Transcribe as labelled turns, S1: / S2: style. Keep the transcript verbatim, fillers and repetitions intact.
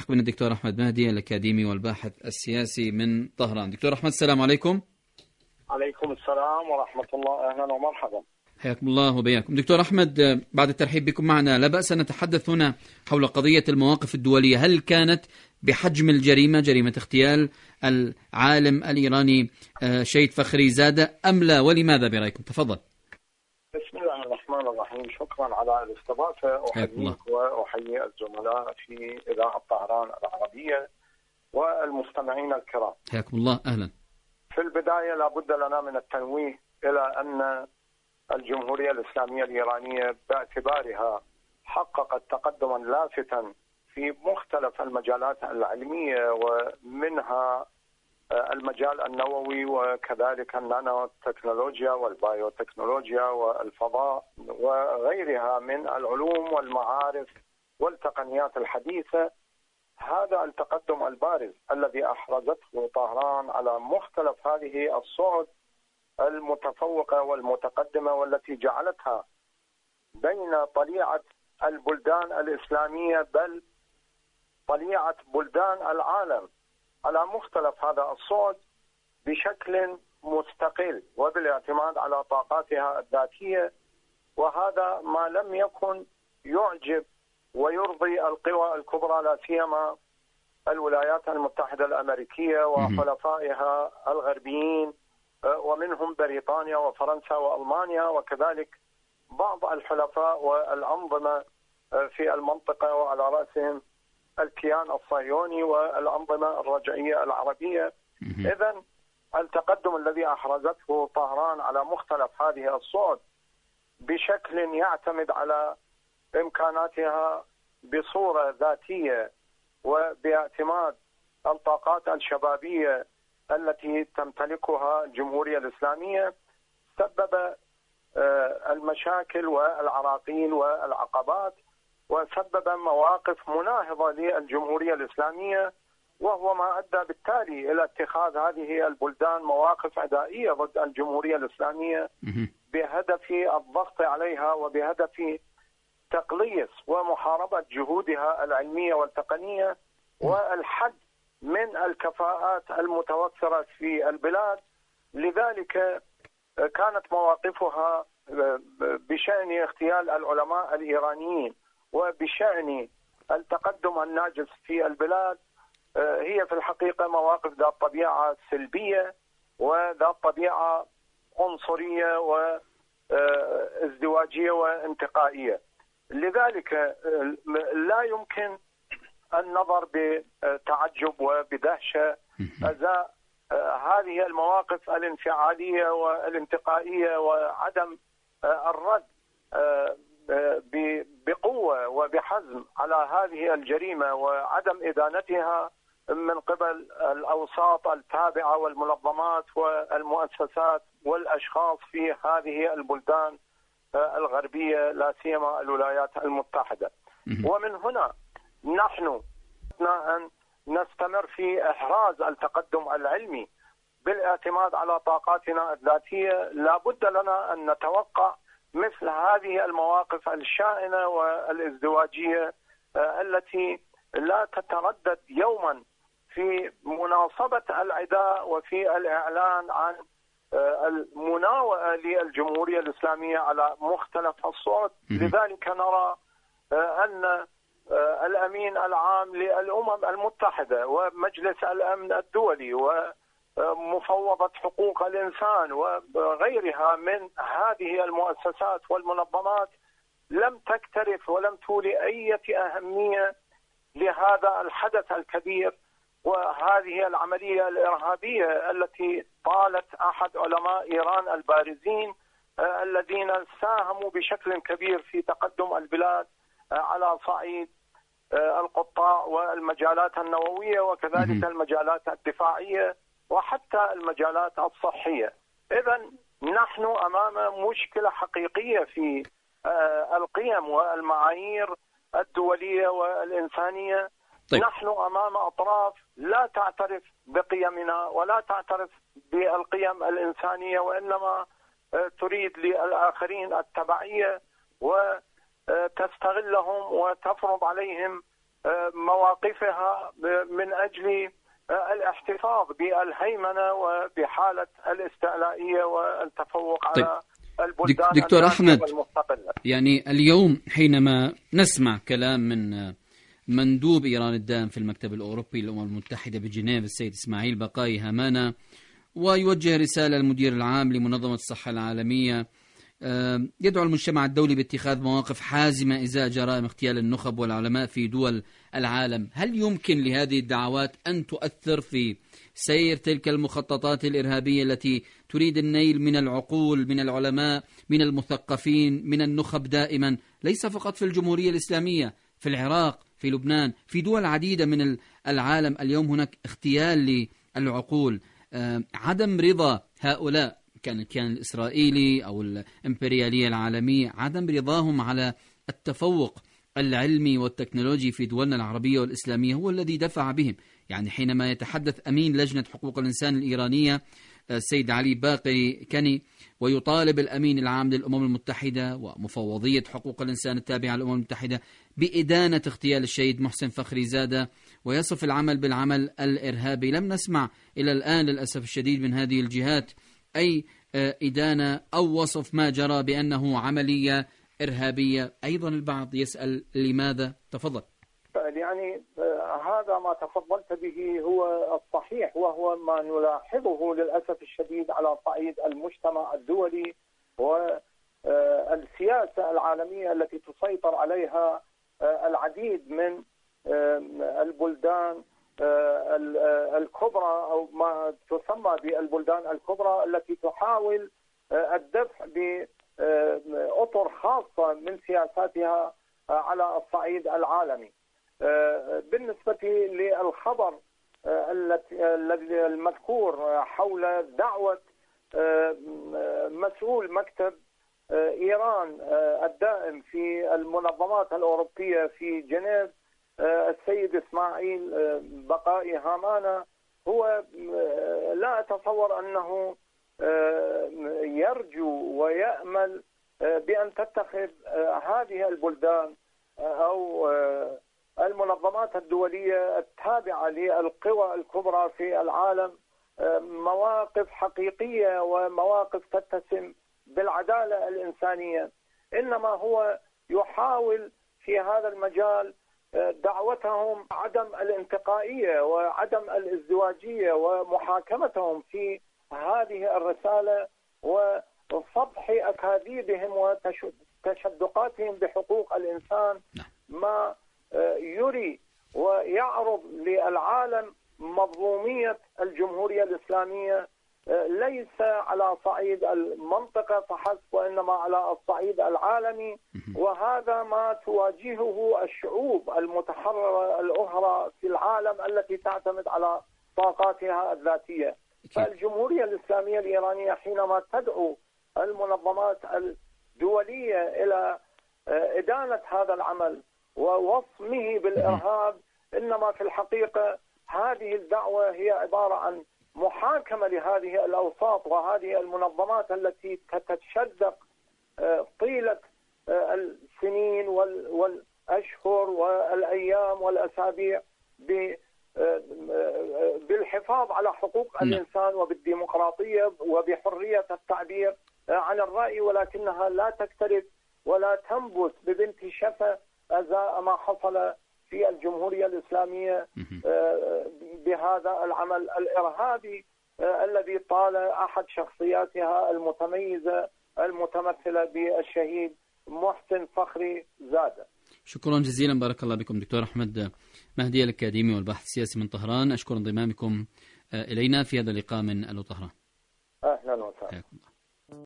S1: نرحب بنا الدكتور أحمد مهدي الأكاديمي والباحث السياسي من طهران. دكتور أحمد السلام عليكم.
S2: عليكم السلام ورحمة الله، أهلا ومرحبا.
S1: حياكم الله وبياكم. دكتور أحمد، بعد الترحيب بكم معنا لا بأس أن نتحدث هنا حول قضية المواقف الدولية. هل كانت بحجم الجريمة، جريمة اغتيال العالم الإيراني شهيد فخري زادة أم لا، ولماذا برأيكم؟ تفضل.
S2: بسم الله الرحمن الرحيم، شكرا على الاستضافة. أحييك وأحيي الزملاء في إذاعة طهران العربية والمستمعين الكرام.
S1: حياكم الله، أهلا.
S2: في البداية لابد لنا من التنويه إلى أن الجمهورية الإسلامية الإيرانية باعتبارها حققت تقدما لافتا في مختلف المجالات العلمية، ومنها المجال النووي وكذلك النانو تكنولوجيا والبايوتكنولوجيا والفضاء وغيرها من العلوم والمعارف والتقنيات الحديثة. هذا التقدم البارز الذي أحرزته طهران على مختلف هذه الصعد المتفوقة والمتقدمة، والتي جعلتها بين طليعة البلدان الإسلامية بل طليعة بلدان العالم على مختلف هذا الصعد بشكل مستقل وبالاعتماد على طاقاتها الذاتية. وهذا ما لم يكن يعجب ويرضي القوى الكبرى، لا سيما الولايات المتحدة الأمريكية وحلفائها الغربيين، ومنهم بريطانيا وفرنسا وألمانيا، وكذلك بعض الحلفاء والأنظمة في المنطقة وعلى رأسهم الكيان الصهيوني والأنظمة الرجعية العربية. إذن التقدم الذي أحرزته طهران على مختلف هذه الصعد بشكل يعتمد على إمكاناتها بصورة ذاتية وباعتماد الطاقات الشبابية التي تمتلكها الجمهورية الإسلامية، سبب المشاكل والعراقيل والعقبات، وسبب مواقف مناهضة للجمهورية الإسلامية، وهو ما أدى بالتالي إلى اتخاذ هذه البلدان مواقف عدائية ضد الجمهورية الإسلامية بهدف الضغط عليها وبهدف تقليص ومحاربة جهودها العلمية والتقنية والحد من الكفاءات المتوفرة في البلاد. لذلك كانت مواقفها بشأن اغتيال العلماء الإيرانيين وبشأن التقدم الناجز في البلاد هي في الحقيقة مواقف ذات طبيعة سلبية وذات طبيعة عنصرية وازدواجية وانتقائية. لذلك لا يمكن النظر بتعجب وبدهشة أزاء هذه المواقف الانفعالية والانتقائية وعدم الرد بقوة وبحزم على هذه الجريمة وعدم إدانتها من قبل الأوساط التابعة والمنظمات والمؤسسات والأشخاص في هذه البلدان الغربية، لا سيما الولايات المتحدة. ومن هنا نحن أن نستمر في إحراز التقدم العلمي بالاعتماد على طاقاتنا الذاتية. لا بد لنا أن نتوقع مثل هذه المواقف الشائنة والازدواجية التي لا تتردد يوما في مناصبة العداء وفي الإعلان عن المناوئة للجمهورية الإسلامية على مختلف الصعد. لذلك نرى أن الأمين العام للأمم المتحدة ومجلس الأمن الدولي ومفوضة حقوق الإنسان وغيرها من هذه المؤسسات والمنظمات لم تكترث ولم تولي أي أهمية لهذا الحدث الكبير وهذه العملية الإرهابية التي طالت أحد علماء إيران البارزين الذين ساهموا بشكل كبير في تقدم البلاد على صعيد القطاع والمجالات النووية وكذلك المجالات الدفاعية وحتى المجالات الصحية. إذن نحن أمام مشكلة حقيقية في القيم والمعايير الدولية والإنسانية. طيب. نحن أمام أطراف لا تعترف بقيمنا ولا تعترف بالقيم الإنسانية، وإنما تريد للآخرين التبعية وتستغلهم وتفرض عليهم مواقفها من أجل الاحتفاظ بالهيمنة وبحالة الاستعلائية والتفوق
S1: طيب.
S2: على البلدان
S1: دكتور أحمد،
S2: المستقلة.
S1: يعني اليوم حينما نسمع كلام من مندوب إيران الدائم في المكتب الأوروبي للأمم المتحدة بجنيف السيد إسماعيل بقائي هامانة، ويوجه رسالة للمدير العام لمنظمة الصحة العالمية يدعو المجتمع الدولي باتخاذ مواقف حازمة إزاء جرائم اغتيال النخب والعلماء في دول العالم، هل يمكن لهذه الدعوات أن تؤثر في سير تلك المخططات الإرهابية التي تريد النيل من العقول، من العلماء، من المثقفين، من النخب دائما، ليس فقط في الجمهورية الإسلامية، في العراق، في لبنان، في دول عديدة من العالم اليوم هناك اغتيال للعقول. عدم رضا هؤلاء، كان الكيان الإسرائيلي أو الإمبريالية العالمية، عدم رضاهم على التفوق العلمي والتكنولوجي في دولنا العربية والإسلامية هو الذي دفع بهم. يعني حينما يتحدث أمين لجنة حقوق الإنسان الإيرانية السيد علي باقري كني ويطالب الأمين العام للأمم المتحدة ومفوضية حقوق الإنسان التابعة للأمم المتحدة بإدانة اغتيال الشهيد محسن فخري زادة ويصف العمل بالعمل الإرهابي، لم نسمع إلى الآن للأسف الشديد من هذه الجهات أي إدانة أو وصف ما جرى بأنه عملية إرهابية. أيضا البعض يسأل لماذا؟ تفضل.
S2: يعني هذا ما تفضلت به هو الصحيح، وهو ما نلاحظه للأسف الشديد على صعيد المجتمع الدولي والسياسة العالمية التي تسيطر عليها العديد من البلدان الكبرى أو ما تسمى بالبلدان الكبرى التي تحاول الدفع بأطر خاصة من سياساتها على الصعيد العالمي. بالنسبة للخبر الذي المذكور حول دعوة مسؤول مكتب إيران الدائم في المنظمات الأوروبية في جنيف السيد إسماعيل بقائي هامانة، هو لا أتصور أنه يرجو ويأمل بأن تتخذ هذه البلدان أو المنظمات الدولية التابعة للقوى الكبرى في العالم مواقف حقيقية ومواقف تتسم بالعدالة الإنسانية، إنما هو يحاول في هذا المجال دعوتهم عدم الانتقائية وعدم الازدواجية ومحاكمتهم في هذه الرسالة وصفح أكاذيبهم وتشدقاتهم بحقوق الإنسان، ما يري ويعرض للعالم مظلومية الجمهورية الإسلامية ليس على صعيد المنطقة فحسب وإنما على الصعيد العالمي، وهذا ما تواجهه الشعوب المتحررة الأخرى في العالم التي تعتمد على طاقاتها الذاتية. فالجمهورية الإسلامية الإيرانية حينما تدعو المنظمات الدولية إلى إدانة هذا العمل ووصمه بالإرهاب، إنما في الحقيقة هذه الدعوة هي عبارة عن محاكمة لهذه الأوساط وهذه المنظمات التي تتشدق طيلة السنين والأشهر والأيام والأسابيع بالحفاظ على حقوق الإنسان وبالديمقراطية وبحرية التعبير عن الرأي، ولكنها لا تكترث ولا تنبث ببنت شفا أزاء ما حصل في الجمهورية الإسلامية بهذا العمل الإرهابي الذي طال أحد شخصياتها المتميزة المتمثلة بالشهيد محسن فخري زادة.
S1: شكرا جزيلا، بارك الله بكم دكتور أحمد مهدي الأكاديمي والباحث السياسي من طهران. أشكر انضمامكم إلينا في هذا اللقاء من ألو طهران.
S2: أهلا وسهلا.